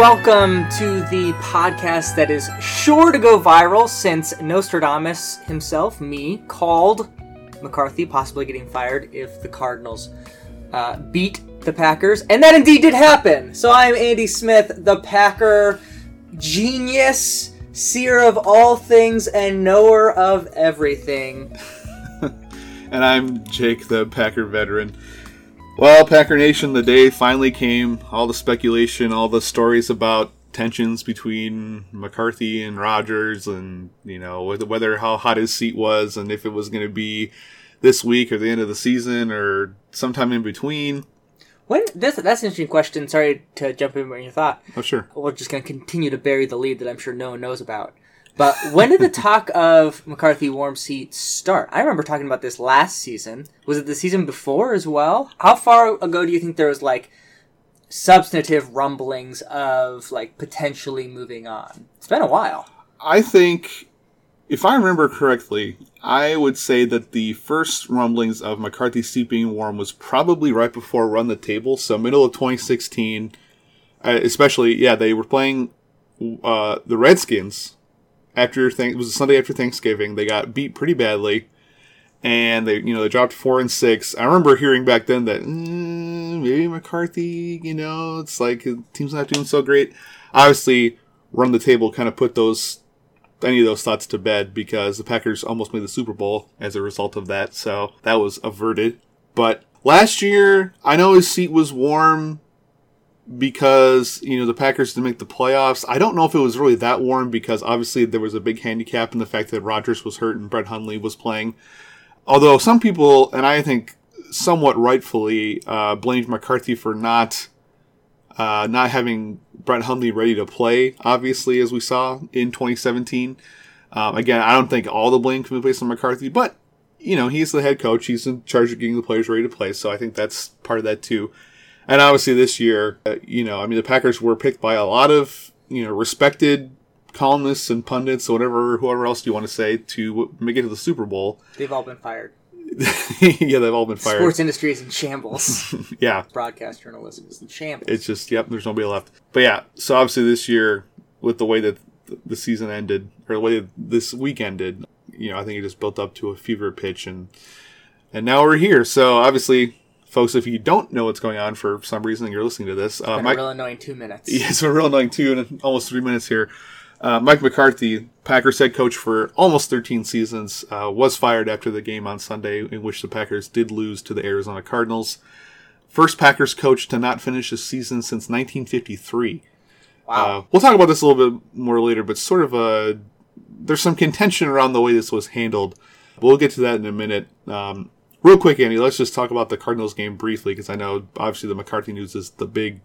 welcome to the podcast that is sure to go viral since Nostradamus himself, me, called McCarthy possibly getting fired if the Cardinals beat the Packers. And that indeed did happen. So I'm Andy Smith, the Packer genius, seer of all things and knower of everything. And I'm Jake, the Packer veteran. Well, Packer Nation, the day finally came. All the speculation, all the stories about tensions between McCarthy and Rodgers, and whether how hot his seat was, and if it was going to be this week or the end of the season or sometime in between. That's an interesting question. Sorry to jump in when you thought. Oh, sure. We're just going to continue to bury the lead that I'm sure no one knows about. But when did the talk of McCarthy warm seat start? I remember talking about this last season. Was it the season before as well? How far ago do you think there was substantive rumblings of potentially moving on? It's been a while. I think, if I remember correctly, I would say that the first rumblings of McCarthy's seat being warm was probably right before Run the Table, so middle of 2016. Especially, they were playing the Redskins. It was a Sunday after Thanksgiving. They got beat pretty badly, and they dropped 4-6. I remember hearing back then that maybe McCarthy, it's like the team's not doing so great. Obviously, Run the Table kind of put any of those thoughts to bed because the Packers almost made the Super Bowl as a result of that, so that was averted. But last year, I know his seat was warm because, the Packers didn't make the playoffs. I don't know if it was really that warm because obviously there was a big handicap in the fact that Rodgers was hurt and Brett Hundley was playing. Although some people, and I think somewhat rightfully, blamed McCarthy for not having Brett Hundley ready to play, obviously, as we saw in 2017. Again, I don't think all the blame can be placed on McCarthy, but, he's the head coach. He's in charge of getting the players ready to play, so I think that's part of that too. And obviously this year, the Packers were picked by a lot of, respected columnists and pundits, or whoever else you want to say, to make it to the Super Bowl. They've all been fired. Yeah, they've all been fired. Sports industry is in shambles. Yeah. Broadcast journalism is in shambles. It's just, there's nobody left. But yeah, so obviously this year, with the way that the season ended, or the way that this week ended, I think it just built up to a fever pitch, and now we're here. So obviously, folks, if you don't know what's going on for some reason and you're listening to this... It's been a real annoying 2 minutes. Yeah, it's a real annoying 2 and almost 3 minutes here. Mike McCarthy, Packers head coach for almost 13 seasons, was fired after the game on Sunday in which the Packers did lose to the Arizona Cardinals. First Packers coach to not finish a season since 1953. Wow. We'll talk about this a little bit more later, but there's some contention around the way this was handled. But we'll get to that in a minute. Real quick, Andy, let's just talk about the Cardinals game briefly, because I know obviously the McCarthy news is the big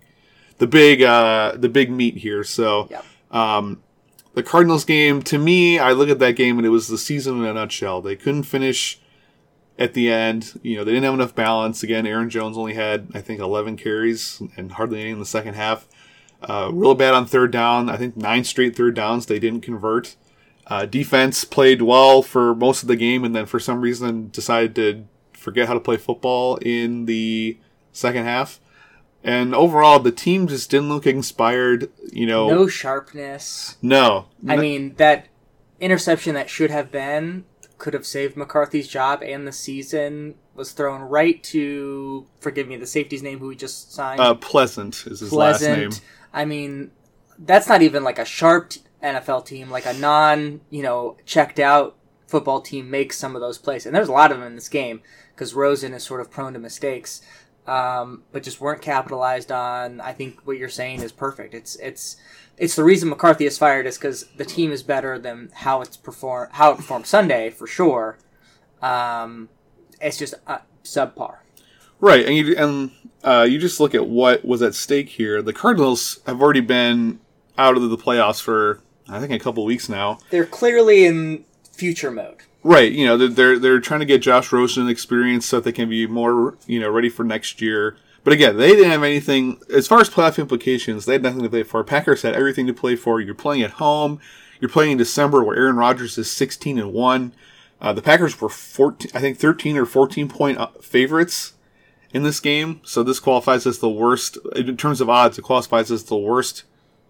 meat here. So, yep. The Cardinals game, to me, I look at that game and it was the season in a nutshell. They couldn't finish at the end. They didn't have enough balance. Again, Aaron Jones only had, I think, 11 carries and hardly any in the second half. Real bad on third down. I think 9 straight third downs they didn't convert. Defense played well for most of the game and then for some reason decided to forget how to play football in the second half. And overall, the team just didn't look inspired, No sharpness. No. I mean, that interception that should have been could have saved McCarthy's job and the season was thrown right to, forgive me, the safety's name who we just signed. Pleasant is his last name. I mean, that's not even like a sharp NFL team, like a checked out football team makes some of those plays. And there's a lot of them in this game because Rosen is sort of prone to mistakes, but just weren't capitalized on. I think what you're saying is perfect. It's the reason McCarthy is fired is because the team is better than how it performed Sunday for sure. It's just subpar. Right, and you just look at what was at stake here. The Cardinals have already been out of the playoffs for I think a couple of weeks now. They're clearly in future mode. Right, they're trying to get Josh Rosen experience so that they can be more, ready for next year. But again, they didn't have anything, as far as playoff implications, they had nothing to play for. Packers had everything to play for. You're playing at home. You're playing in December where Aaron Rodgers is 16-1. The Packers were 13 or 14 point favorites in this game. So this qualifies as the worst, in terms of odds, it qualifies as the worst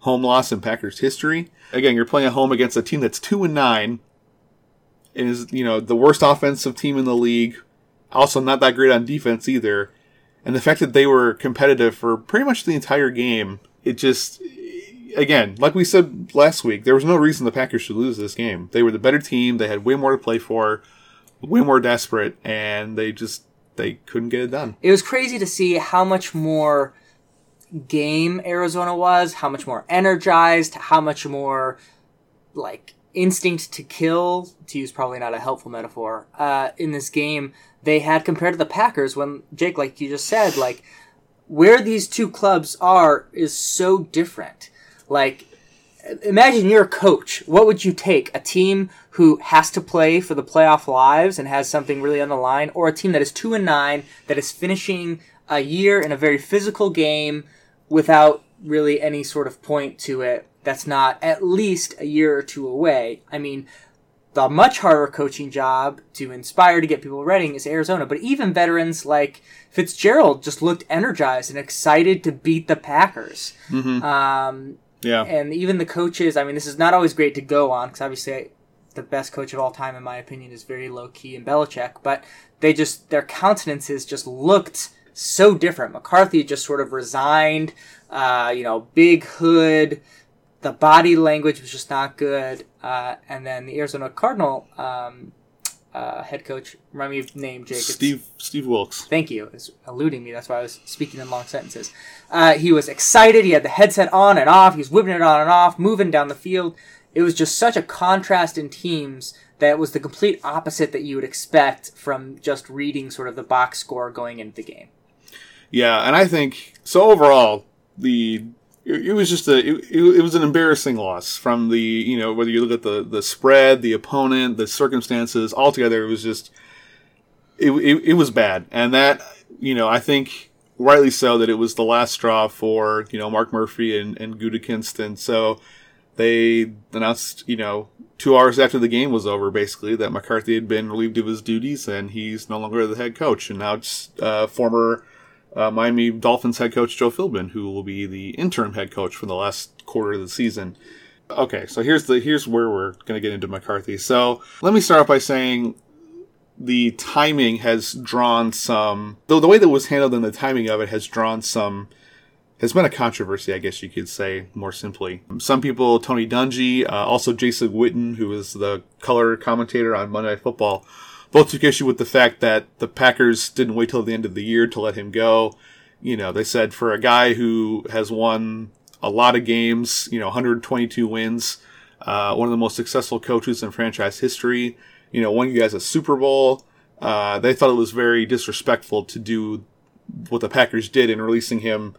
home loss in Packers history. Again, you're playing at home against a team that's 2-9, and is, the worst offensive team in the league. Also not that great on defense either. And the fact that they were competitive for pretty much the entire game, it just, again, like we said last week, there was no reason the Packers should lose this game. They were the better team. They had way more to play for, way more desperate, and they couldn't get it done. It was crazy to see how much more game Arizona was, how much more energized, how much more, instinct to kill, to use probably not a helpful metaphor, in this game they had compared to the Packers when, Jake, like you just said, where these two clubs are is so different. Imagine you're a coach. What would you take? A team who has to play for the playoff lives and has something really on the line, or a team that is 2-9, that is finishing a year in a very physical game without really any sort of point to it that's not at least a year or two away? I mean, the much harder coaching job to inspire to get people ready is Arizona. But even veterans like Fitzgerald just looked energized and excited to beat the Packers. Mm-hmm. Yeah. And even the coaches, I mean, this is not always great to go on, because obviously the best coach of all time, in my opinion, is very low-key in Belichick. But their countenances just looked so different. McCarthy just sort of resigned, big hood. The body language was just not good. And then the Arizona Cardinal head coach, remind me of the name, Jake. Steve Wilkes. Thank you. It's eluding me. That's why I was speaking in long sentences. He was excited. He had the headset on and off. He was whipping it on and off, moving down the field. It was just such a contrast in teams that was the complete opposite that you would expect from just reading sort of the box score going into the game. Yeah, and I think, so overall, it was just it was an embarrassing loss from the, whether you look at the spread, the opponent, the circumstances, altogether it was just, it was bad. And that, I think rightly so that it was the last straw for, Mark Murphy and Gutekunst. And so they announced, 2 hours after the game was over, basically, that McCarthy had been relieved of his duties and he's no longer the head coach. And now it's former Miami Dolphins head coach Joe Philbin, who will be the interim head coach for the last quarter of the season. Okay, so here's where we're going to get into McCarthy. So let me start off by saying the timing has drawn some, though the way that it was handled and the timing of it has been a controversy, I guess you could say, more simply. Some people, Tony Dungy, also Jason Witten, who is the color commentator on Monday Night Football, both took issue with the fact that the Packers didn't wait till the end of the year to let him go. They said for a guy who has won a lot of games, 122 wins, one of the most successful coaches in franchise history, won you guys a Super Bowl, they thought it was very disrespectful to do what the Packers did in releasing him,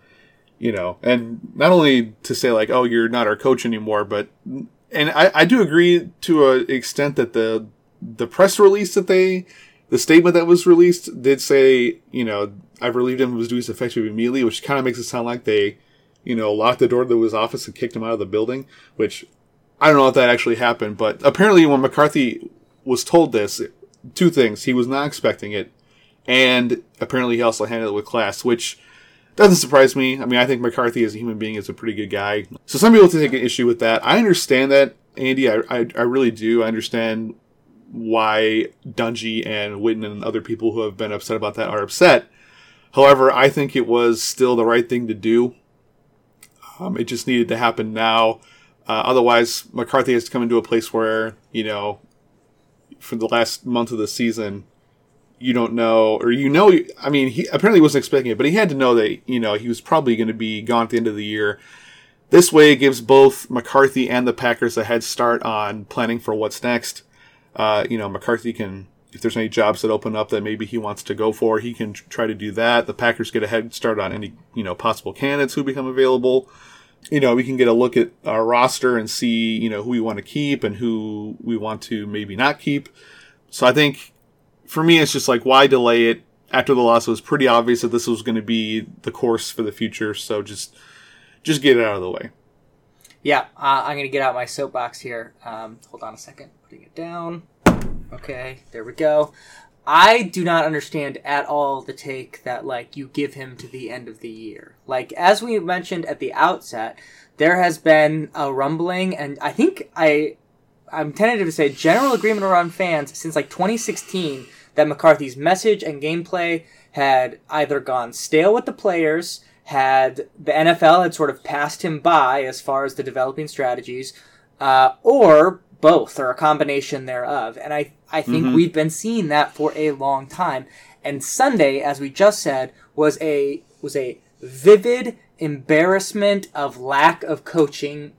and not only to say oh, you're not our coach anymore, but, and I do agree to an extent that the press release the statement that was released did say, I've relieved him of his duties effective immediately, which kind of makes it sound like they, locked the door to his office and kicked him out of the building, which I don't know if that actually happened, but apparently when McCarthy was told this, 2 things. He was not expecting it, and apparently he also handled it with class, which doesn't surprise me. I mean, I think McCarthy as a human being is a pretty good guy. So some people take an issue with that. I understand that, Andy. I really do. I understand why Dungy and Witten and other people who have been upset about that are upset. However, I think it was still the right thing to do. It just needed to happen now. Otherwise, McCarthy has to come into a place where, for the last month of the season, you don't know, or I mean, he apparently wasn't expecting it, but he had to know that, he was probably going to be gone at the end of the year. This way, it gives both McCarthy and the Packers a head start on planning for what's next. McCarthy can, if there's any jobs that open up that maybe he wants to go for, he can try to do that. The Packers get a head start on any, possible candidates who become available. We can get a look at our roster and see, who we want to keep and who we want to maybe not keep. So I think for me, it's just why delay it? After the loss, it was pretty obvious that this was going to be the course for the future. So just get it out of the way. Yeah, I'm going to get out my soapbox here. Hold on a second. Putting it down. Okay, there we go. I do not understand at all the take that, like, you give him to the end of the year. Like, as we mentioned at the outset, there has been a rumbling, and I think I'm tentative to say general agreement around fans since, like, 2016 that McCarthy's message and gameplay had either gone stale with the players, had the NFL had sort of passed him by as far as the developing strategies, or both, or a combination thereof. And I think we've been seeing that for a long time. And Sunday, as we just said, was a vivid embarrassment of lack of coaching,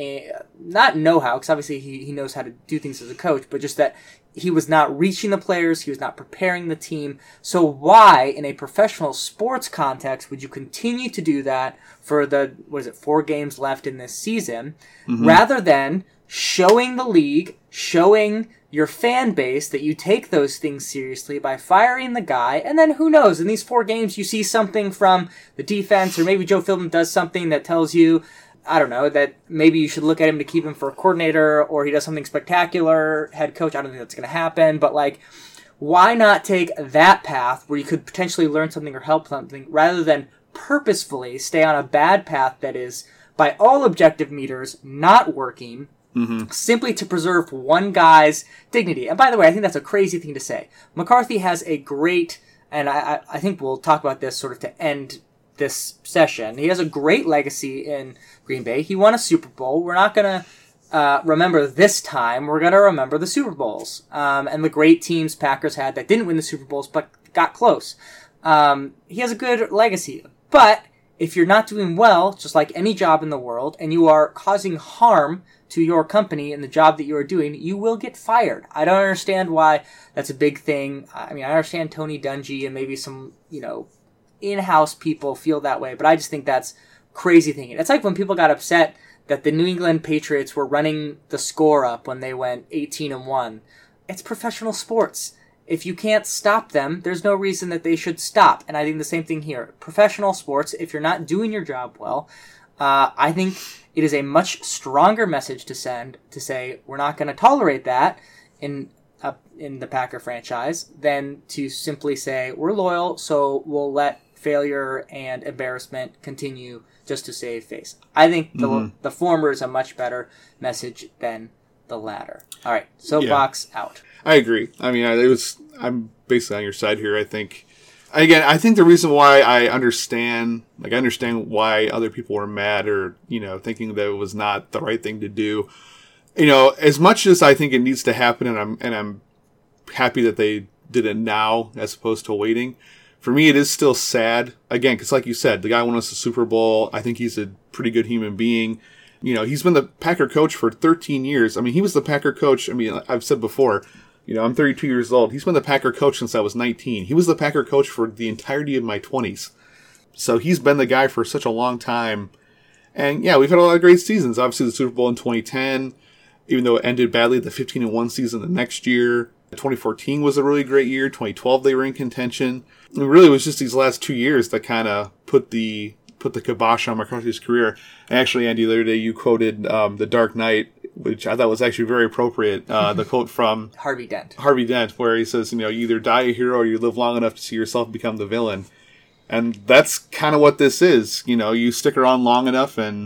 not know-how, because obviously he knows how to do things as a coach, but just that he was not reaching the players, he was not preparing the team. So why, in a professional sports context, would you continue to do that for the, 4 games left in this season, rather than showing the league, showing your fan base that you take those things seriously by firing the guy, and then who knows, in these 4 games you see something from the defense, or maybe Joe Philbin does something that tells you, I don't know, that maybe you should look at him to keep him for a coordinator, or he does something spectacular, head coach. I don't think that's going to happen, but like, why not take that path where you could potentially learn something or help something, rather than purposefully stay on a bad path that is, by all objective meters, not working, simply to preserve one guy's dignity. And by the way, I think that's a crazy thing to say. McCarthy has a great, and I think we'll talk about this sort of to end this session, he has a great legacy in Green Bay. He won a Super Bowl. We're not going to remember this time. We're going to remember the Super Bowls and the great teams Packers had that didn't win the Super Bowls but got close. He has a good legacy. But if you're not doing well, just like any job in the world, and you are causing harm to your company and the job that you are doing, you will get fired. I don't understand why that's a big thing. I mean, I understand Tony Dungy and maybe some, in-house people feel that way, but I just think that's crazy thinking. It's like when people got upset that the New England Patriots were running the score up when they went 18-1. It's professional sports. If you can't stop them, there's no reason that they should stop. And I think the same thing here. Professional sports, if you're not doing your job well, I think it is a much stronger message to send to say we're not going to tolerate that in the Packer franchise than to simply say we're loyal, so we'll let failure and embarrassment continue just to save face. I think the former is a much better message than the latter. All right, soapbox out. I agree. I mean, I'm basically on your side here. I think the reason why I understand why other people were mad or, thinking that it was not the right thing to do. As much as I think it needs to happen, and I'm happy that they did it now as opposed to waiting. For me, it is still sad. Again, because like you said, the guy won us the Super Bowl. I think he's a pretty good human being. He's been the Packer coach for 13 years. I mean, he was the Packer coach. I mean, I've said before, I'm 32 years old. He's been the Packer coach since I was 19. He was the Packer coach for the entirety of my 20s. So he's been the guy for such a long time. And yeah, we've had a lot of great seasons. Obviously, the Super Bowl in 2010, even though it ended badly, the 15-1 season the next year. 2014 was a really great year. 2012, they were in contention. It really was just these last 2 years that kind of put the kibosh on McCarthy's career. And actually, Andy, the other day you quoted The Dark Knight, which I thought was actually very appropriate. The quote from Harvey Dent, where he says, you either die a hero or you live long enough to see yourself become the villain. And that's kind of what this is. You stick around long enough, and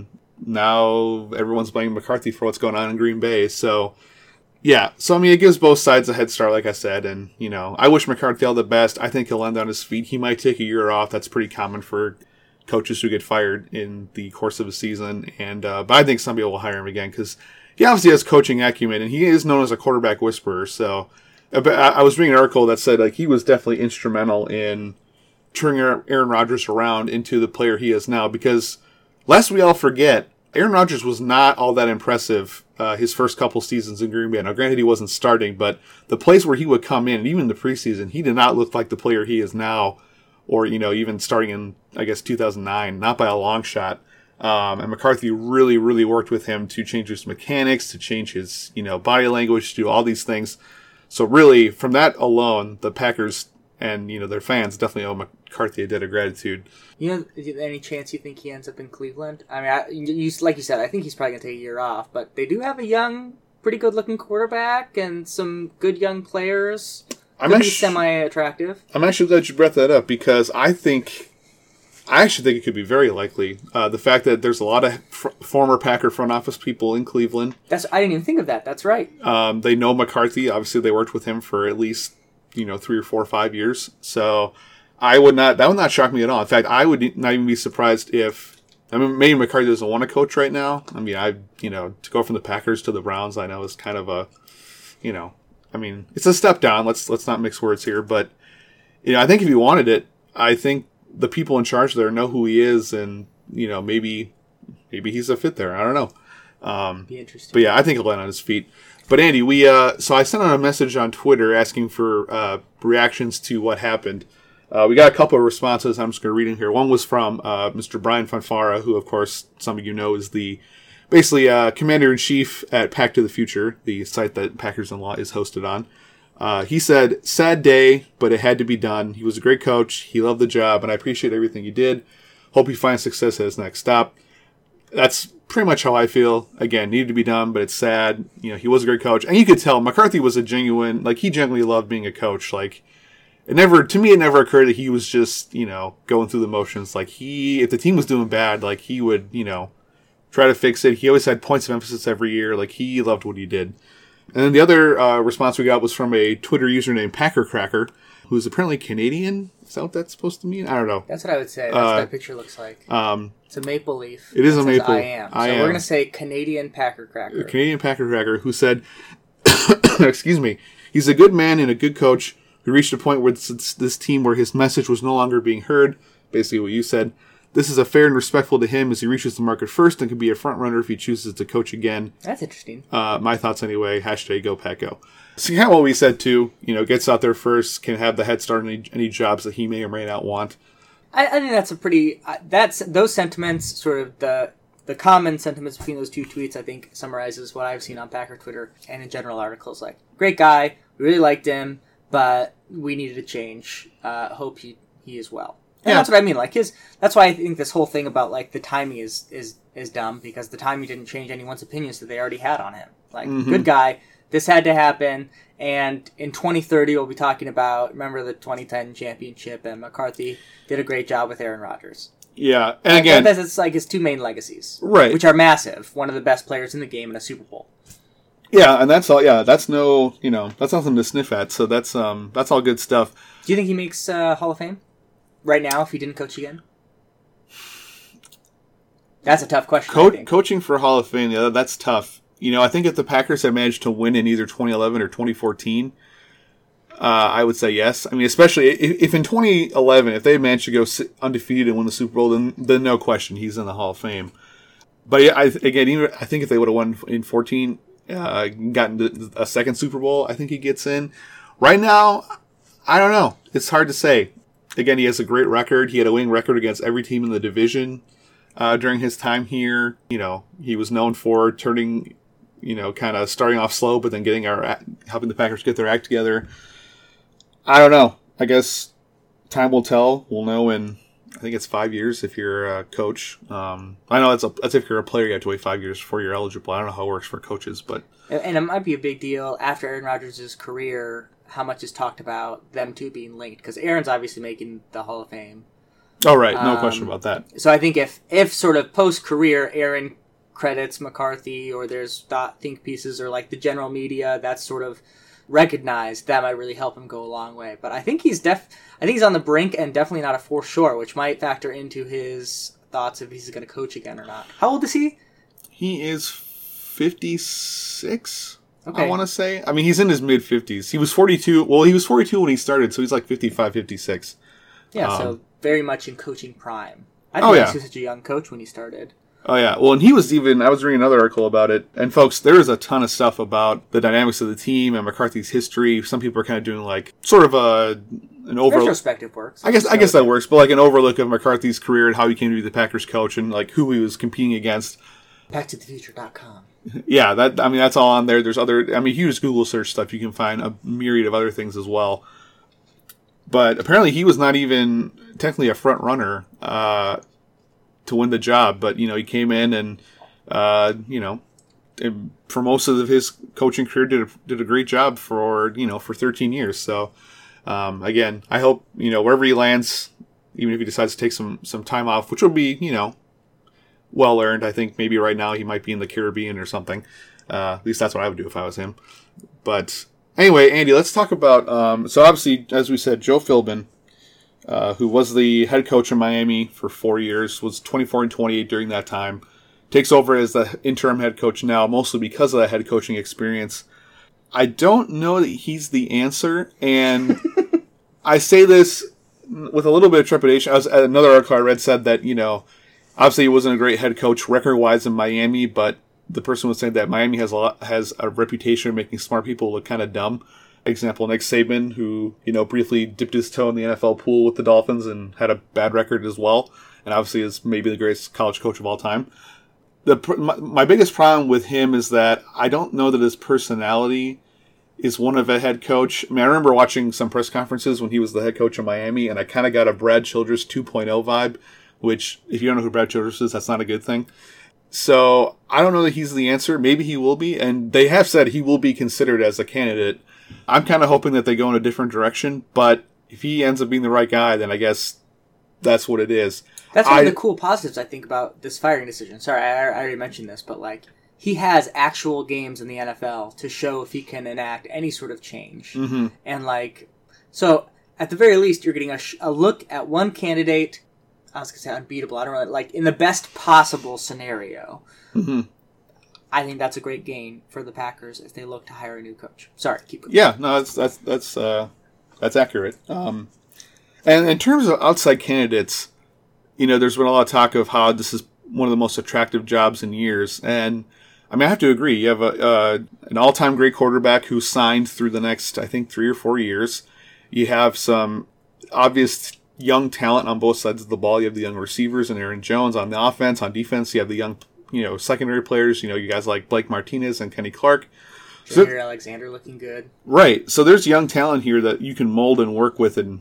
now everyone's blaming McCarthy for what's going on in Green Bay. So, yeah. So, I mean, it gives both sides a head start, like I said. And, I wish McCarthy all the best. I think he'll land on his feet. He might take a year off. That's pretty common for coaches who get fired in the course of a season. And but I think somebody will hire him again because he obviously has coaching acumen, and he is known as a quarterback whisperer. So I was reading an article that said he was definitely instrumental in turning Aaron Rodgers around into the player he is now. Because lest we all forget, Aaron Rodgers was not all that impressive his first couple seasons in Green Bay. Now, granted, he wasn't starting, but the plays where he would come in, even in the preseason, he did not look like the player he is now, or even starting in 2009, not by a long shot. And McCarthy really, really worked with him to change his mechanics, to change his body language, to do all these things. So really, from that alone, the Packers and their fans definitely owe McCarthy a debt of gratitude. Any chance you think he ends up in Cleveland? I mean, like you said, I think he's probably going to take a year off, but they do have a young, pretty good-looking quarterback and some good young players. Could be semi-attractive. I'm actually glad you brought that up because I actually think it could be very likely. The fact that there's a lot of former Packer front office people in Cleveland. I didn't even think of that. That's right. They know McCarthy. Obviously, they worked with him for at least 3 or 4 or 5 years. So that would not shock me at all. In fact, I would not even be surprised if maybe McCarthy doesn't want to coach right now. To go from the Packers to the Browns, I know is kind of a, it's a step down. Let's not mix words here, but I think if he wanted it, I think the people in charge there know who he is, and maybe he's a fit there. I don't know. Be interesting. But yeah, I think he'll land on his feet. But Andy, so I sent out a message on Twitter asking for reactions to what happened. We got a couple of responses. I'm just going to read in here. One was from Mr. Brian Fanfara, who, of course, some of you know is the basically commander-in-chief at Pack to the Future, the site that Packers in Law is hosted on. He said, "Sad day, but it had to be done. He was a great coach. He loved the job, and I appreciate everything he did. Hope he finds success at his next stop." That's pretty much how I feel. Again, needed to be done, but it's sad. He was a great coach, and you could tell McCarthy was he genuinely loved being a coach. It never occurred that he was just, going through the motions. If the team was doing bad, he would, try to fix it. He always had points of emphasis every year. He loved what he did. And then the other response we got was from a Twitter user named Packercracker, who's apparently Canadian. Is that what that's supposed to mean? I don't know. That's what I would say. That's what that picture looks like. It's a maple leaf. It is a maple. I am. So we're going to say Canadian Packercracker. Canadian Packercracker, who said, excuse me, he's a good man and a good coach who reached a point where this team where his message was no longer being heard. Basically what you said. This is fair and respectful to him as he reaches the market first and can be a front runner if he chooses to coach again. That's interesting. My thoughts anyway. #GoPackGo. See how what we said too. Gets out there first, can have the head start on any jobs that he may or may not want. I think that's a pretty. That's those sentiments, sort of the common sentiments between those two tweets. I think summarizes what I've seen on Packer Twitter and in general articles. Great guy, we really liked him, but we needed a change. Hope he is well. And that's what I mean. That's why I think this whole thing about the timing is dumb, because the timing didn't change anyone's opinions that they already had on him. Good guy, this had to happen, and in 2030 we'll be talking about, remember the 2010 championship, and McCarthy did a great job with Aaron Rodgers. Yeah, and again, that's his two main legacies, right? Which are massive. One of the best players in the game in a Super Bowl. Yeah, and that's all. Yeah, that's that's nothing to sniff at. So that's all good stuff. Do you think he makes Hall of Fame right now if he didn't coach again? That's a tough question. Coaching for Hall of Fame, yeah, that's tough. I think if the Packers had managed to win in either 2011 or 2014, I would say yes. Especially if in 2011, if they managed to go undefeated and win the Super Bowl, then no question he's in the Hall of Fame. But yeah, I think if they would have won in 14, gotten a second Super Bowl, I think he gets in. Right now, I don't know. It's hard to say. Again, he has a great record. He had a winning record against every team in the division during his time here. He was known for turning, kind of starting off slow, but then helping the Packers get their act together. I don't know. I guess time will tell. We'll know in, I think it's 5 years if you're a coach. I know that's if you're a player, you have to wait 5 years before you're eligible. I don't know how it works for coaches, but... And it might be a big deal after Aaron Rodgers' career, how much is talked about them two being linked. Because Aaron's obviously making the Hall of Fame. Oh, right. No question about that. So I think if sort of post-career Aaron credits McCarthy, or there's think pieces, or the general media that's sort of recognized, that might really help him go a long way. But I think he's on the brink, and definitely not a for sure, which might factor into his thoughts if he's going to coach again or not. How old is he? He is 56. Okay. I want to say. He's in his mid-50s. He was 42. Well, he was 42 when he started, so he's 55, 56. Yeah, so very much in coaching prime. I didn't realize he was such a young coach when he started. Oh, yeah. Well, and he was I was reading another article about it. And, folks, there is a ton of stuff about the dynamics of the team and McCarthy's history. Some people are kind of doing, sort of an overlook. Retrospective works. I guess that works. But, an overlook of McCarthy's career and how he came to be the Packers coach and, who he was competing against. BackToTheFuture.com. Yeah, that's all on there. There's other... if you just Google search stuff, you can find a myriad of other things as well. But apparently he was not even technically a front runner to win the job. But, he came in and, for most of his coaching career, did a great job for 13 years. So again, I hope wherever he lands, even if he decides to take some time off, which will be well earned. I think maybe right now he might be in the Caribbean or something. At least that's what I would do if I was him. But anyway, Andy, let's talk about. So obviously, as we said, Joe Philbin, who was the head coach in Miami for 4 years, was 24-28 during that time. Takes over as the interim head coach now, mostly because of that head coaching experience. I don't know that he's the answer, and I say this with a little bit of trepidation. Another article I read said that, obviously he wasn't a great head coach record-wise in Miami, but the person was saying that Miami has a reputation of making smart people look kind of dumb. Example, Nick Saban, who, briefly dipped his toe in the NFL pool with the Dolphins and had a bad record as well, and obviously is maybe the greatest college coach of all time. My biggest problem with him is that I don't know that his personality is one of a head coach. I mean, I remember watching some press conferences when he was the head coach of Miami, and I kind of got a Brad Childress 2.0 vibe, which, if you don't know who Brad Childress is, that's not a good thing. So I don't know that he's the answer. Maybe he will be, and they have said he will be considered as a candidate. I'm kind of hoping that they go in a different direction, but if he ends up being the right guy, then I guess that's what it is. That's one of the cool positives I think about this firing decision. Sorry, I already mentioned this, but he has actual games in the NFL to show if he can enact any sort of change. Mm-hmm. And so at the very least, you're getting a look at one candidate. I was going to say unbeatable. I don't really in the best possible scenario. Mm-hmm. I think that's a great gain for the Packers if they look to hire a new coach. Sorry, keep going. Yeah, no, that's accurate. And in terms of outside candidates, there's been a lot of talk of how this is one of the most attractive jobs in years, and I mean, I have to agree. You have an all-time great quarterback who signed through the next, I think, 3 or 4 years. You have some obvious young talent on both sides of the ball. You have the young receivers and Aaron Jones on the offense. On defense, you have the young, secondary players. You guys like Blake Martinez and Kenny Clark. Jair Alexander looking good. Right. So there's young talent here that you can mold and work with and,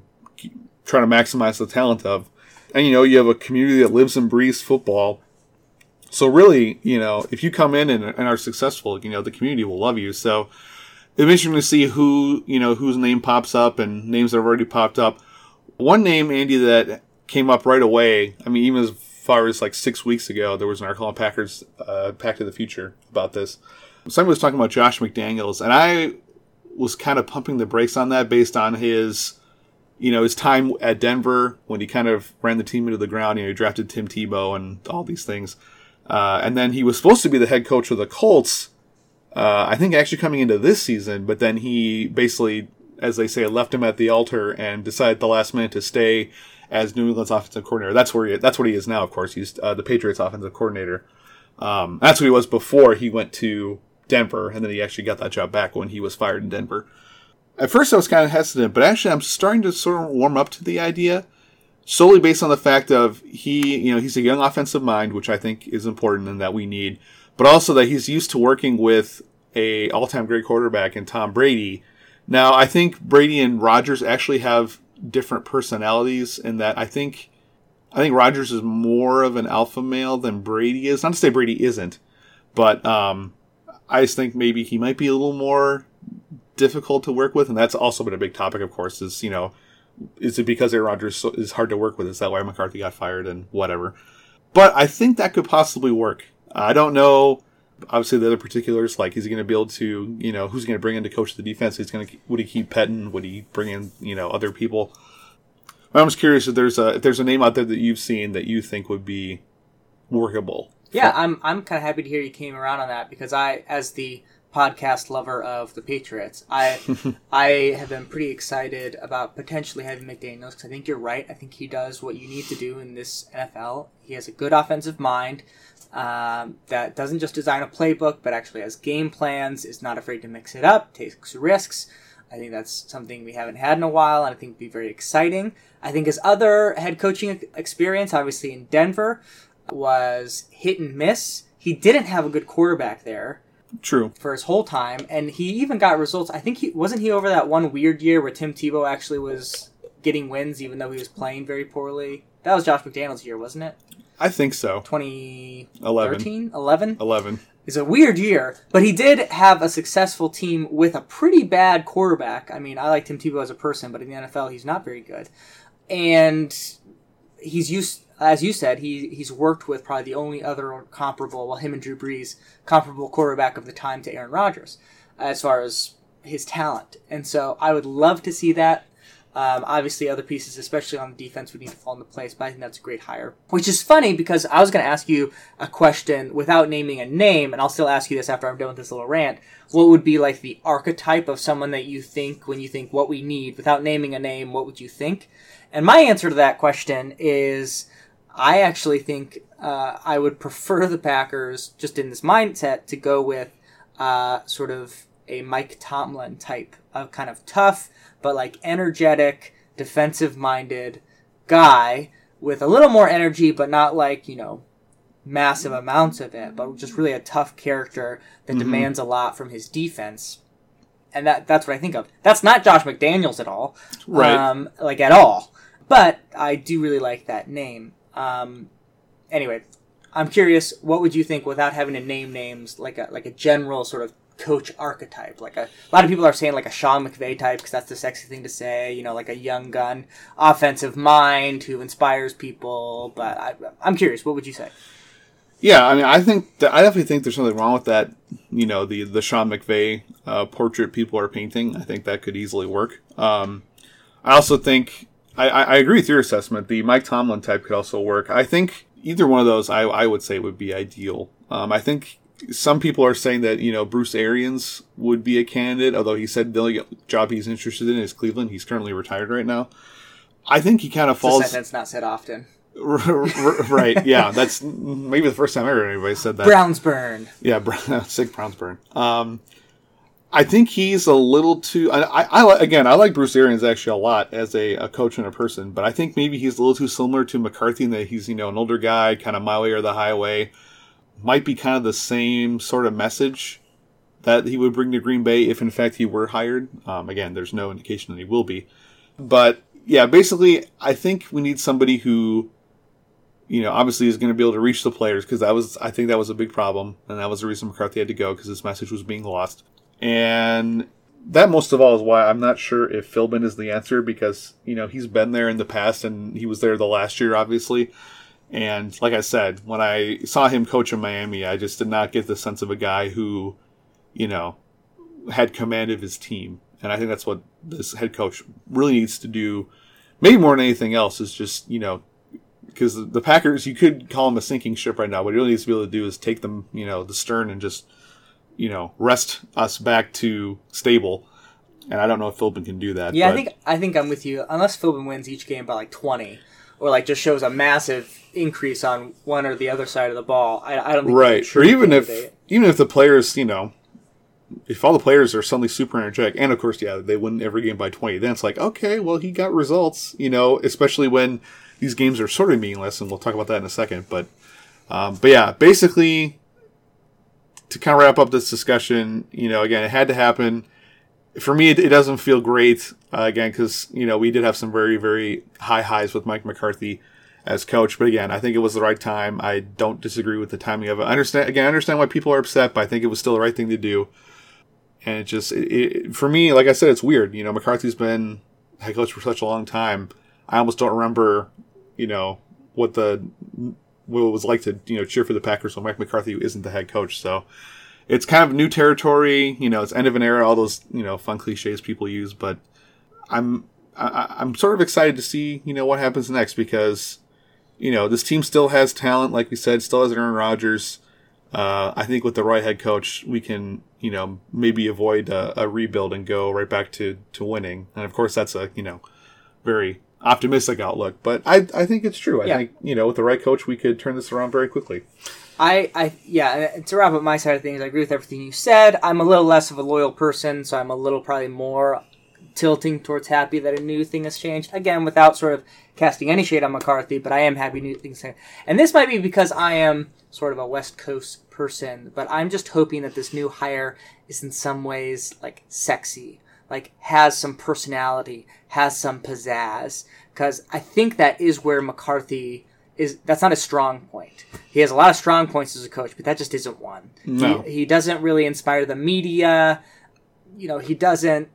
try to maximize the talent of. And, you have a community that lives and breathes football. So really, if you come in and are successful, the community will love you. So it'll be interesting to see whose name pops up and names that have already popped up. One name, Andy, that came up right away, I mean, even as far as 6 weeks ago, there was an article on Packers, Pack to the Future about this. Somebody was talking about Josh McDaniels, and I was kind of pumping the brakes on that based on his time at Denver when he kind of ran the team into the ground. He drafted Tim Tebow and all these things. And then he was supposed to be the head coach of the Colts, I think actually coming into this season, but then he basically, as they say, left him at the altar and decided at the last minute to stay as New England's offensive coordinator. That's what he is now, of course. He's the Patriots offensive coordinator. That's what he was before he went to Denver, and then he actually got that job back when he was fired in Denver. At first I was kind of hesitant, but actually I'm starting to sort of warm up to the idea, solely based on the fact of he's a young offensive mind, which I think is important and that we need, but also that he's used to working with a all-time great quarterback in Tom Brady. Now, I think Brady and Rodgers actually have different personalities in that I think Rodgers is more of an alpha male than Brady is. Not to say Brady isn't, but I just think maybe he might be a little more difficult to work with, and that's also been a big topic, of course, is it because Aaron Rodgers is hard to work with? Is that why McCarthy got fired and whatever? But I think that could possibly work. I don't know, obviously, the other particulars, like is he going to be able to, who's going to bring in to coach the defense? Would he keep Pettin? Would he bring in, other people? I'm just curious if there's a name out there that you've seen that you think would be workable. Yeah, I'm kind of happy to hear you came around on that, because I, as the podcast lover of the Patriots, I have been pretty excited about potentially having McDaniels, because I think you're right. I think he does what you need to do in this NFL. He has a good offensive mind that doesn't just design a playbook, but actually has game plans, is not afraid to mix it up, takes risks. I think that's something we haven't had in a while, and I think would be very exciting. I think his other head coaching experience, obviously in Denver, was hit and miss. He didn't have a good quarterback there. True. For his whole time, and he even got results. I think wasn't he over that one weird year where Tim Tebow actually was getting wins even though he was playing very poorly? That was Josh McDaniels' year, wasn't it? I think so. 2011? 11? is a weird year, but he did have a successful team with a pretty bad quarterback. I mean, I like Tim Tebow as a person, but in the NFL, he's not very good. And he's used, as you said, he's worked with probably the only other comparable, well, him and Drew Brees, comparable quarterback of the time to Aaron Rodgers, as far as his talent. And so I would love to see that. Obviously, other pieces, especially on the defense, would need to fall into place, but I think that's a great hire. Which is funny, because I was going to ask you a question without naming a name, and I'll still ask you this after I'm done with this little rant. What would be like the archetype of someone that you think, when you think what we need, without naming a name, what would you think? And my answer to that question is, I actually think I would prefer the Packers, just in this mindset, to go with sort of a Mike Tomlin type of kind of tough, but like energetic, defensive-minded guy with a little more energy, but not like, massive amounts of it, but just really a tough character that demands a lot from his defense. And that's what I think of. That's not Josh McDaniels at all. Right. Like at all. But I do really like that name. Anyway, I'm curious, what would you think without having to name names, like a general sort of coach archetype? Like a lot of people are saying like a Sean McVay type, because that's the sexy thing to say, like a young gun, offensive mind who inspires people. But I'm curious, what would you say? Yeah, I mean, I definitely think there's something wrong with that. The Sean McVay portrait people are painting. I think that could easily work. I also think I agree with your assessment. The Mike Tomlin type could also work. I think either one of those I would say would be ideal. I think some people are saying that Bruce Arians would be a candidate, although he said the only job he's interested in is Cleveland. He's currently retired right now. I think he kind of falls. It's a sentence not said often. Right, yeah, that's maybe the first time I heard anybody said that. Brownsburn. Yeah, sick Brownsburn. I think he's a little too. I like Bruce Arians actually a lot as a coach and a person, but I think maybe he's a little too similar to McCarthy in that he's an older guy, kind of my way or the highway. Might be kind of the same sort of message that he would bring to Green Bay if in fact he were hired. Again, there's no indication that he will be, but yeah, basically, I think we need somebody who, obviously is going to be able to reach the players, because I think that was a big problem, and that was the reason McCarthy had to go, because his message was being lost. And that most of all is why I'm not sure if Philbin is the answer, because, he's been there in the past, and he was there the last year, obviously. And like I said, when I saw him coach in Miami, I just did not get the sense of a guy who, had command of his team. And I think that's what this head coach really needs to do, maybe more than anything else, is just, because the Packers, you could call them a sinking ship right now. What he really needs to be able to do is take them, the stern and just, rest us back to stable. And I don't know if Philbin can do that. Yeah, I think I'm with you. Unless Philbin wins each game by like 20, or like just shows a massive increase on one or the other side of the ball, I don't think right. Or even if the players, if all the players are suddenly super energetic, and of course, yeah, they win every game by 20, then it's like, okay, well, he got results, especially when these games are sort of meaningless, and we'll talk about that in a second. But yeah, basically, to kind of wrap up this discussion, again, it had to happen. For me, it doesn't feel great, again, because, we did have some very, very high highs with Mike McCarthy as coach. But again, I think it was the right time. I don't disagree with the timing of it. I understand why people are upset, but I think it was still the right thing to do. And it just, for me, like I said, it's weird. McCarthy's been head coach for such a long time. I almost don't remember, what it was like to, cheer for the Packers when Mike McCarthy isn't the head coach. So it's kind of new territory. It's end of an era, all those, fun cliches people use. But I'm sort of excited to see, what happens next, because, this team still has talent. Like we said, still has Aaron Rodgers. I think with the right head coach, we can, maybe avoid a rebuild and go right back to winning. And of course, that's a, very optimistic outlook. But I think it's true. I think, with the right coach, we could turn this around very quickly. Yeah, to wrap up my side of things, I agree with everything you said. I'm a little less of a loyal person, so I'm a little probably more tilting towards happy that a new thing has changed. Again, without sort of casting any shade on McCarthy, but I am happy new things have changed. And this might be because I am sort of a West Coast person, but I'm just hoping that this new hire is in some ways like sexy, like has some personality, has some pizzazz, because I think that is where McCarthy that's not a strong point. He has a lot of strong points as a coach, but that just isn't one. No. He doesn't really inspire the media. He doesn't.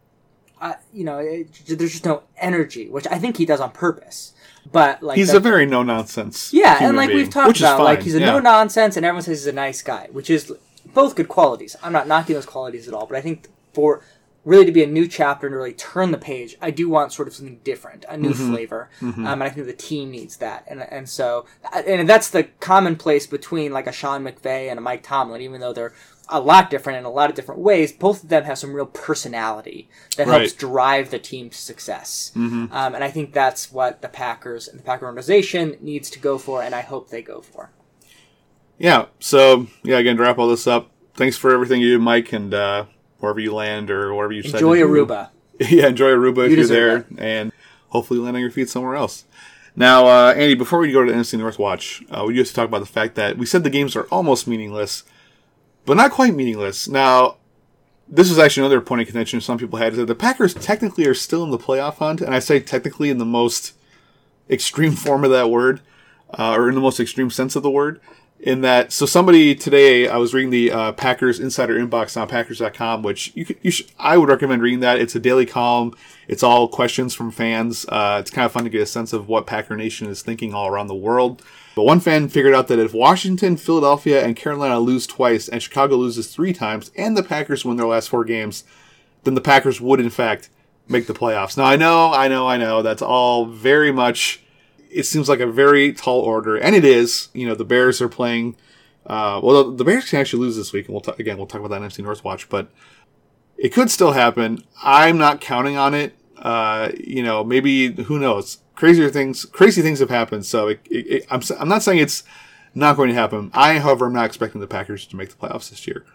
There's just no energy, which I think he does on purpose. But he's a very no nonsense. Yeah, and like we've talked about, fine. He's a no nonsense, and everyone says he's a nice guy, which is both good qualities. I'm not knocking those qualities at all, but I think for really to be a new chapter and to really turn the page, I do want sort of something different, a new flavor, and I think the team needs that, and so that's the commonplace between like a Sean McVay and a Mike Tomlin, even though they're a lot different in a lot of different ways. Both of them have some real personality that helps drive the team to success. And I think that's what the Packers and the Packer organization needs to go for, and I hope they go for. Yeah. So, again, to wrap all this up, thanks for everything you do, Mike, and wherever you land or whatever you said. Enjoy Aruba. Yeah, enjoy Aruba if you're there, and hopefully land on your feet somewhere else. Now, Andy, before we go to the NFC North Watch, we just talk about the fact that we said the games are almost meaningless, but not quite meaningless. Now, this is actually another point of contention some people had, is that the Packers technically are still in the playoff hunt, and I say technically in the most extreme form of that word, or in the most extreme sense of the word, in that, so somebody today, I was reading the Packers Insider Inbox on Packers.com, which I would recommend reading that. It's a daily column. It's all questions from fans. It's kind of fun to get a sense of what Packer Nation is thinking all around the world. But one fan figured out that if Washington, Philadelphia, and Carolina lose twice, and Chicago loses 3 times, and the Packers win their last 4 games, then the Packers would, in fact, make the playoffs. Now, I know, that's all very much, it seems like a very tall order, and it is. The Bears are playing, the Bears can actually lose this week, and we'll talk about that in NFC North Watch, but it could still happen. I'm not counting on it. Maybe, who knows? Crazy things have happened, so I'm not saying it's not going to happen. However, I'm not expecting the Packers to make the playoffs this year.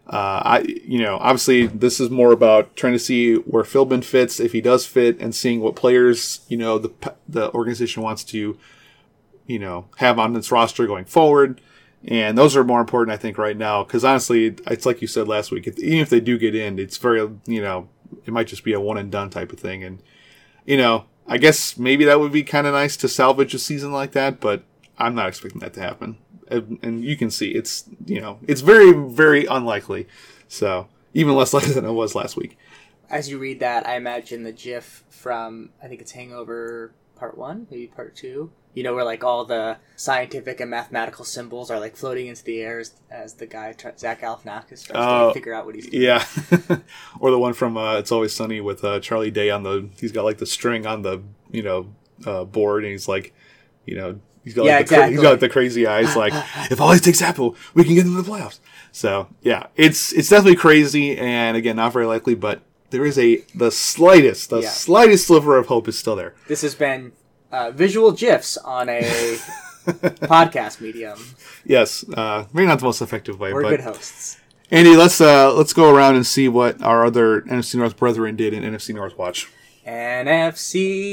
Obviously this is more about trying to see where Philbin fits, if he does fit, and seeing what players, the organization wants to, have on its roster going forward. And those are more important, I think, right now, because honestly, it's like you said last week, even if they do get in, it's very, it might just be a one and done type of thing. And, I guess maybe that would be kind of nice to salvage a season like that, but I'm not expecting that to happen. And you can see it's very, very unlikely. So even less likely than it was last week. As you read that, I imagine the GIF from, I think it's Hangover Part 1, maybe Part 2. Where like all the scientific and mathematical symbols are like floating into the air as the guy, Zach Galifianakis, tries to figure out what he's doing. Yeah. Or the one from It's Always Sunny with Charlie Day he's got like the string on the, board, and he's like, he's got he's got like the crazy eyes, like, if all it takes Apple, we can get into the playoffs. So yeah, it's definitely crazy, and again, not very likely, but there is the slightest sliver of hope is still there. This has been visual GIFs on a podcast medium. Yes, maybe not the most effective way. We're but good hosts. Andy, let's go around and see what our other NFC North brethren did in NFC North Watch. NFC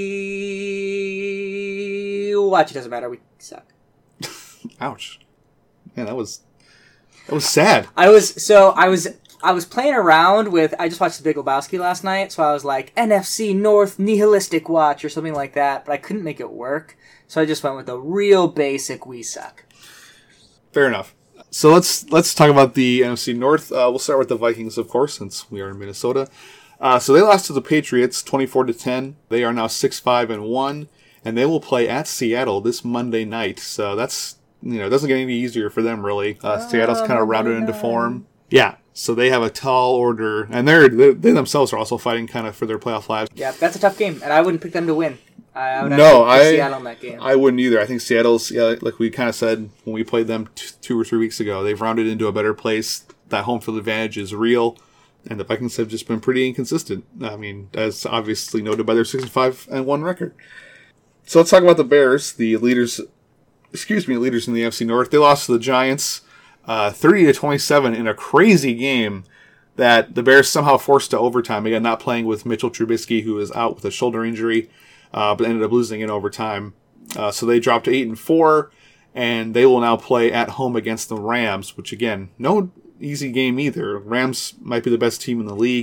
Watch. It doesn't matter. We suck. Ouch. Man, that was sad. I was playing around with, I just watched The Big Lebowski last night, so I was like, NFC North Nihilistic Watch or something like that, but I couldn't make it work, so I just went with a real basic We Suck. Fair enough. So let's talk about the NFC North. We'll start with the Vikings, of course, since we are in Minnesota. So they lost to the Patriots 24-10. They are now 6-5-1, and they will play at Seattle this Monday night. So that's, it doesn't get any easier for them, really. Seattle's kind of rounded into form. Yeah. So they have a tall order, and they themselves are also fighting kind of for their playoff lives. Yeah, that's a tough game, and I wouldn't pick them to win. I would pick Seattle in that game. I wouldn't either. I think Seattle's, like we kind of said when we played them 2 or 3 weeks ago, they've rounded into a better place. That home field advantage is real, and the Vikings have just been pretty inconsistent. I mean, as obviously noted by their 6-5-1 record. So let's talk about the Bears, the leaders in the NFC North. They lost to the Giants 30-27 in a crazy game that the Bears somehow forced to overtime. Again, not playing with Mitchell Trubisky, who is out with a shoulder injury, but ended up losing in overtime. So they dropped to 8-4, and they will now play at home against the Rams, which again, no easy game either. Rams might be the best team in the league.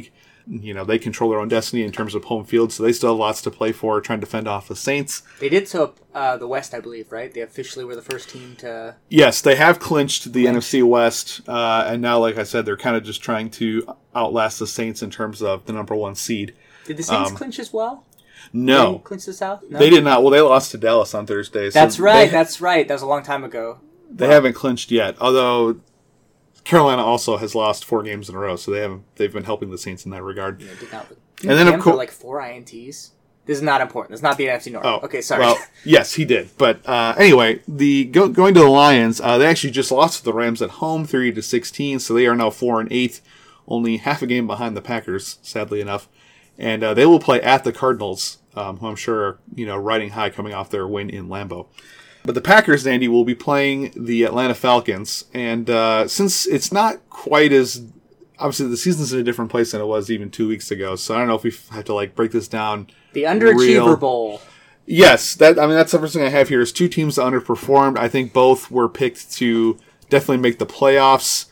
They control their own destiny in terms of home field, so they still have lots to play for, trying to fend off the Saints. They did so the West, I believe, right? They officially were the first team to... Yes, they have clinched the NFC West, and now, like I said, they're kind of just trying to outlast the Saints in terms of the number 1 seed. Did the Saints clinch as well? No. They clinched the South? No? They did not. Well, they lost to Dallas on Thursday. So that's right. That was a long time ago. They haven't clinched yet, although Carolina also has lost 4 games in a row, so they've been helping the Saints in that regard. Yeah, did not. And then, of course, like 4 INTs. This is not important. This is not the NFC North. Oh, okay, sorry. Well, yes, he did. But anyway, going to the Lions, they actually just lost to the Rams at home, 30-16. So they are now 4-8, only half a game behind the Packers, sadly enough. And they will play at the Cardinals, who I'm sure are riding high, coming off their win in Lambeau. But the Packers, Andy, will be playing the Atlanta Falcons, and since it's not quite as obviously the season's in a different place than it was even 2 weeks ago, so I don't know if we have to break this down. The Underachiever Bowl. Yes, that's the first thing I have here is 2 teams that underperformed. I think both were picked to definitely make the playoffs.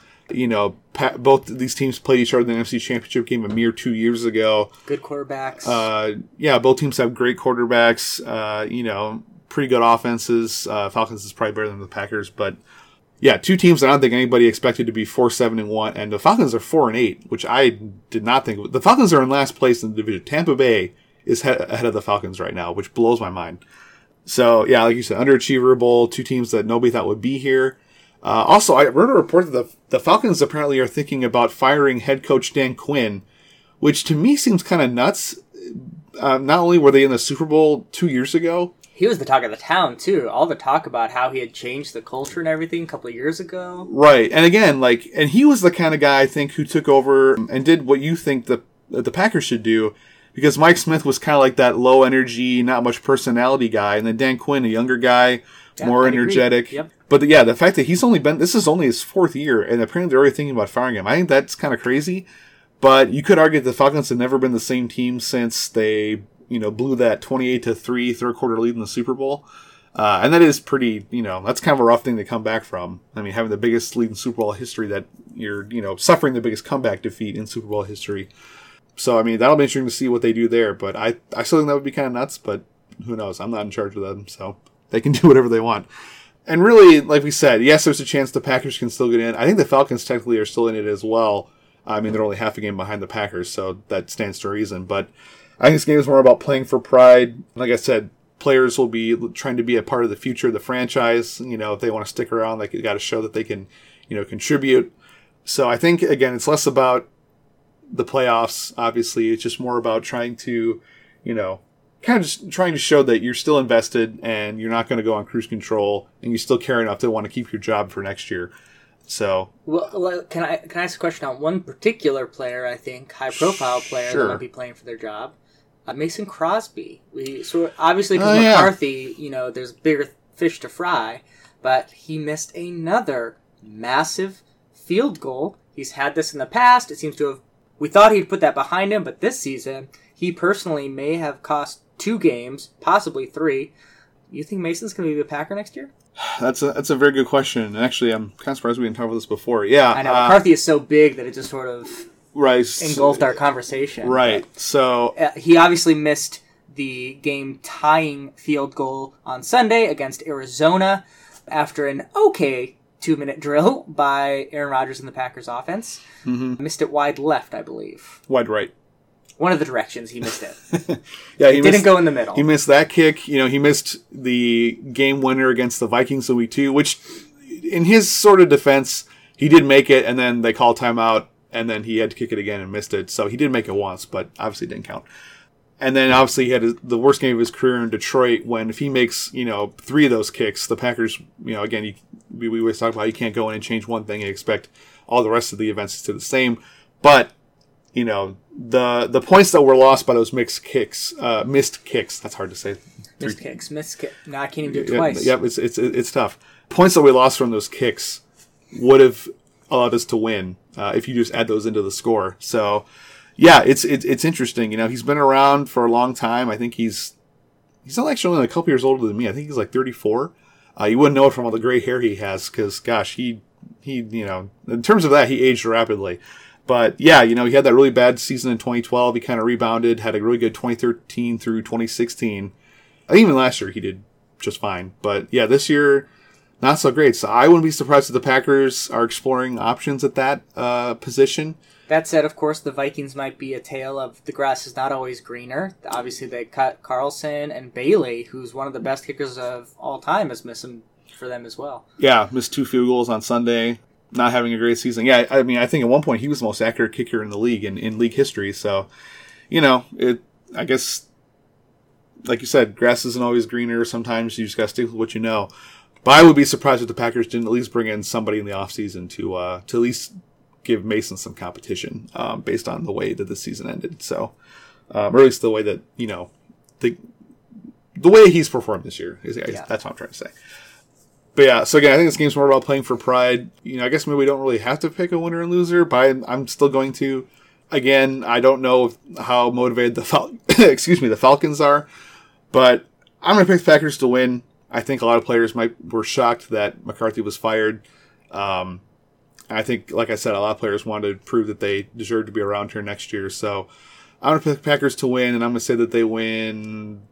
Both these teams played each other in the NFC Championship game a mere 2 years ago. Good quarterbacks. Both teams have great quarterbacks. Pretty good offenses. Falcons is probably better than the Packers, but yeah, 2 teams I don't think anybody expected to be 4-7-1, and the Falcons are 4-8, which I did not think. The Falcons are in last place in the division. Tampa Bay is ahead of the Falcons right now, which blows my mind. So yeah, like you said, Underachiever Bowl, 2 teams that nobody thought would be here. Also, I read a report that the Falcons apparently are thinking about firing head coach Dan Quinn, which to me seems kind of nuts. Not only were they in the Super Bowl 2 years ago, he was the talk of the town, too. All the talk about how he had changed the culture and everything a couple of years ago. Right. And again, and he was the kind of guy, I think, who took over and did what you think the Packers should do, because Mike Smith was kind of like that low energy, not much personality guy, and then Dan Quinn, a younger guy, more energetic. Yep. But the fact that this is only his 4th year, and apparently they're already thinking about firing him, I think that's kind of crazy. But you could argue that the Falcons have never been the same team since they blew that 28-3 third-quarter lead in the Super Bowl. And that is pretty, that's kind of a rough thing to come back from. I mean, having the biggest lead in Super Bowl history, that you're, suffering the biggest comeback defeat in Super Bowl history. So, I mean, that'll be interesting to see what they do there. But I still think that would be kind of nuts, but who knows? I'm not in charge of them, so they can do whatever they want. And really, like we said, yes, there's a chance the Packers can still get in. I think the Falcons technically are still in it as well. I mean, they're only half a game behind the Packers, so that stands to reason. But I think this game is more about playing for pride. Like I said, players will be trying to be a part of the future of the franchise. If they want to stick around, they got to show that they can, contribute. So I think, again, it's less about the playoffs, obviously. It's just more about trying to, kind of just trying to show that you're still invested and you're not going to go on cruise control and you still care enough to want to keep your job for next year. So, well, can I ask a question on one particular player? I think high-profile player that might be playing for their job, Mason Crosby. Obviously because McCarthy, there's bigger fish to fry, but he missed another massive field goal. He's had this in the past. It seems to have. We thought he'd put that behind him, but this season he personally may have cost 2 games, possibly 3. You think Mason's going to be a Packer next year? That's a very good question. And actually, I'm kind of surprised we didn't talk about this before. Yeah, I know McCarthy is so big that it just sort of engulfed our conversation. Right. So he obviously missed the game-tying field goal on Sunday against Arizona after an okay 2-minute drill by Aaron Rodgers in the Packers offense. Mm-hmm. Missed it wide left, I believe. Wide right. One of the directions he missed it. He didn't go in the middle. He missed that kick. He missed the game winner against the Vikings in week 2, which in his sort of defense, he did make it, and then they called timeout, and then he had to kick it again and missed it. So he did make it once, but obviously it didn't count. And then obviously he had the worst game of his career in Detroit when if he makes, 3 of those kicks, the Packers, again, we always talk about you can't go in and change one thing and expect all the rest of the events to stay the same. But, the points that were lost by those missed kicks, that's hard to say. Missed kicks. No, I can't even do it twice. Yep, it's tough. Points that we lost from those kicks would have allowed us to win if you just add those into the score. So, yeah, it's interesting. He's been around for a long time. I think he's not actually only a couple years older than me. I think he's like 34. You wouldn't know it from all the gray hair he has because, gosh, he in terms of that, he aged rapidly. But yeah, he had that really bad season in 2012. He kind of rebounded, had a really good 2013 through 2016. Even last year he did just fine. But yeah, this year, not so great. So I wouldn't be surprised if the Packers are exploring options at that position. That said, of course, the Vikings might be a tale of the grass is not always greener. Obviously, they cut Carlson, and Bailey, who's one of the best kickers of all time, has missed some for them as well. Yeah, missed 2 field goals on Sunday. Not having a great season. Yeah, I mean, I think at one point he was the most accurate kicker in the league in league history. So, I guess, like you said, grass isn't always greener. Sometimes you just got to stick with what you know. But I would be surprised if the Packers didn't at least bring in somebody in the offseason to at least give Mason some competition based on the way that the season ended. So, or at least the way that, the way he's performed this year. That's what I'm trying to say. But yeah, so again, I think this game's more about playing for pride. I guess maybe we don't really have to pick a winner and loser, but I'm still going to. Again, I don't know how motivated the Falcons are, but I'm going to pick the Packers to win. I think a lot of players were shocked that McCarthy was fired. I think, like I said, a lot of players wanted to prove that they deserve to be around here next year. So I'm going to pick the Packers to win, and I'm going to say that they win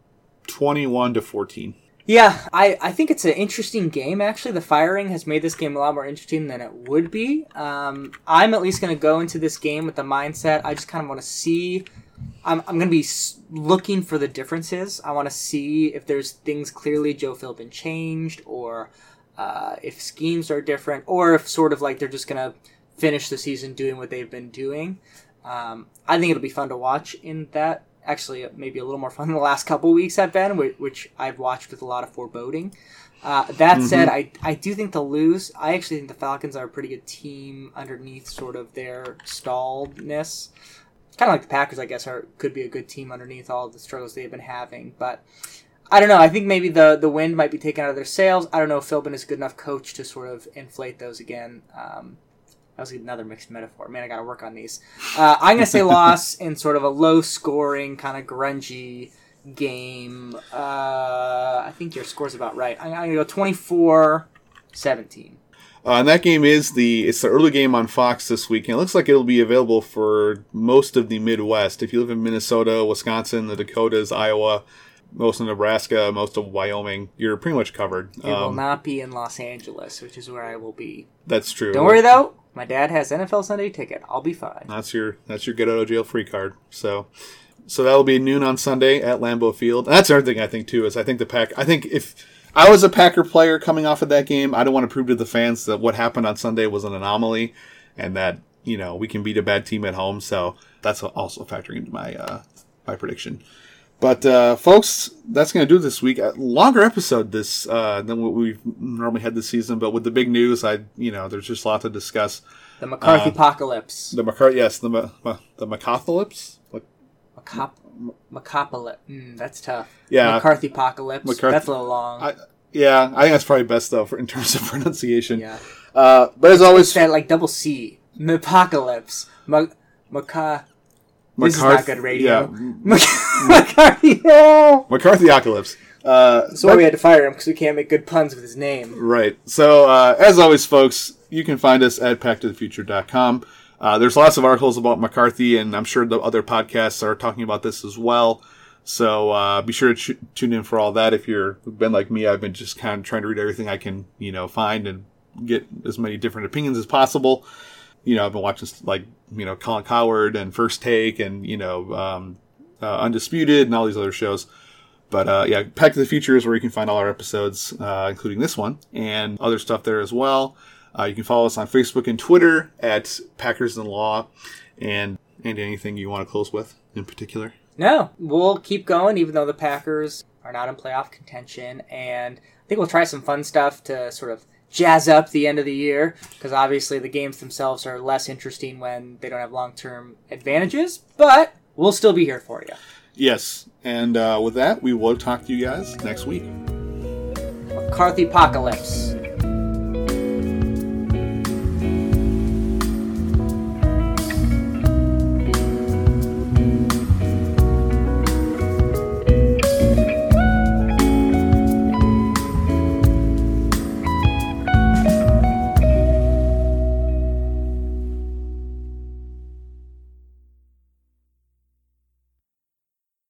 21-14. Yeah, I think it's an interesting game, actually. The firing has made this game a lot more interesting than it would be. I'm at least going to go into this game with the mindset, I just kind of want to see. I'm going to be looking for the differences. I want to see if there's things clearly Joe Philbin changed, or if schemes are different, or if sort of like they're just going to finish the season doing what they've been doing. I think it'll be fun to watch in that. Actually, maybe a little more fun than the last couple weeks have been, which I've watched with a lot of foreboding. That said, I do think they'll lose. I actually think the Falcons are a pretty good team underneath sort of their stalledness. Kind of like the Packers, I guess, could be a good team underneath all of the struggles they've been having. But I don't know. I think maybe the wind might be taken out of their sails. I don't know if Philbin is a good enough coach to sort of inflate those again. That was another mixed metaphor. Man, I got to work on these. I'm going to say loss in sort of a low-scoring, kind of grungy game. I think your score's about right. I'm going to go 24-17. And that game it's the early game on Fox this week, and it looks like it'll be available for most of the Midwest. If you live in Minnesota, Wisconsin, the Dakotas, Iowa, most of Nebraska, most of Wyoming, you're pretty much covered. It will not be in Los Angeles, which is where I will be. That's true. Don't worry, though. My dad has NFL Sunday ticket. I'll be fine. That's your get out of jail free card. So that'll be noon on Sunday at Lambeau Field. And that's another thing I think too is I think if I was a Packer player coming off of that game, I don't want to prove to the fans that what happened on Sunday was an anomaly, and that we can beat a bad team at home. So that's also factoring into my prediction. But folks, that's going to do it this week. A longer episode than what we've normally had this season, but with the big news, there's just a lot to discuss. The McCarthy apocalypse. The McCarthylypse. Macapolypse. That's tough. Yeah, McCarthy apocalypse. That's a little long. I think that's probably best though in terms of pronunciation. Yeah. But as always, that like double C. Apocalypse. This is not good radio. Yeah. McCarthy-ocalypse. That's why we had to fire him, because we can't make good puns with his name. Right. So, as always, folks, you can find us at packtothefuture.com. There's lots of articles about McCarthy, and I'm sure the other podcasts are talking about this as well. So, be sure to tune in for all that. If you've been like me, I've been just kind of trying to read everything I can, find and get as many different opinions as possible. I've been watching Colin Cowherd and First Take and, Undisputed and all these other shows. But, Pack to the Future is where you can find all our episodes, including this one and other stuff there as well. You can follow us on Facebook and Twitter at Packers in Law. And anything you want to close with in particular? No, we'll keep going even though the Packers are not in playoff contention. And I think we'll try some fun stuff to sort of jazz up the end of the year, because obviously the games themselves are less interesting when they don't have long-term advantages, but we'll still be here for you. Yes, and with that, we will talk to you guys next week. McCarthy apocalypse.